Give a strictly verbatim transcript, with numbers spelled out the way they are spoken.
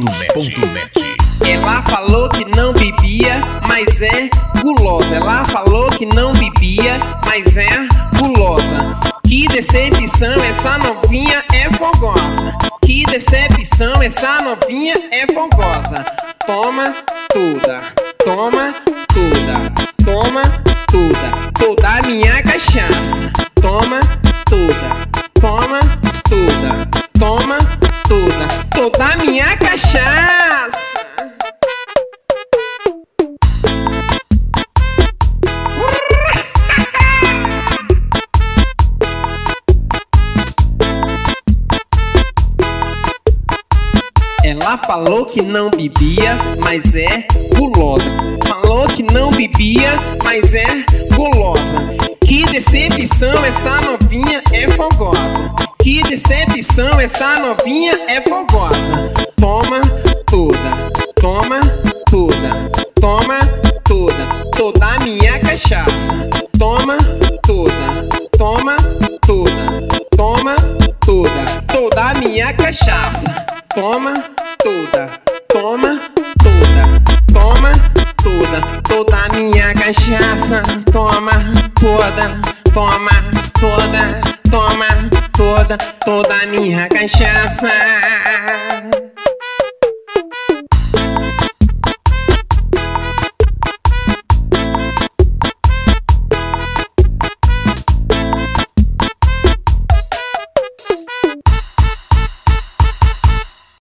net. Ela falou que não bebia, mas é gulosa. Ela falou que não bebia, mas é gulosa. Que decepção, essa novinha é fogosa. Que decepção, essa novinha é fogosa. Toma toda, toma toda, toma toda, toda a minha cachaça. Toma toda, toma toda, toma toda, toda a minha cachaça. Ela falou que não bebia, mas é gulosa. Falou que não bebia, mas é gulosa. Que decepção, essa novinha é fogosa. Que decepção, essa novinha é fogosa. Toma toda, toma toda, toma toda, toda a minha cachaça. Toma toda, toma toda, toma toda, toda a minha cachaça. Toma toda, toma toda, toma toda, toda a minha cachaça. Toma toda, toma toda, toma toda, toda a minha cachaça.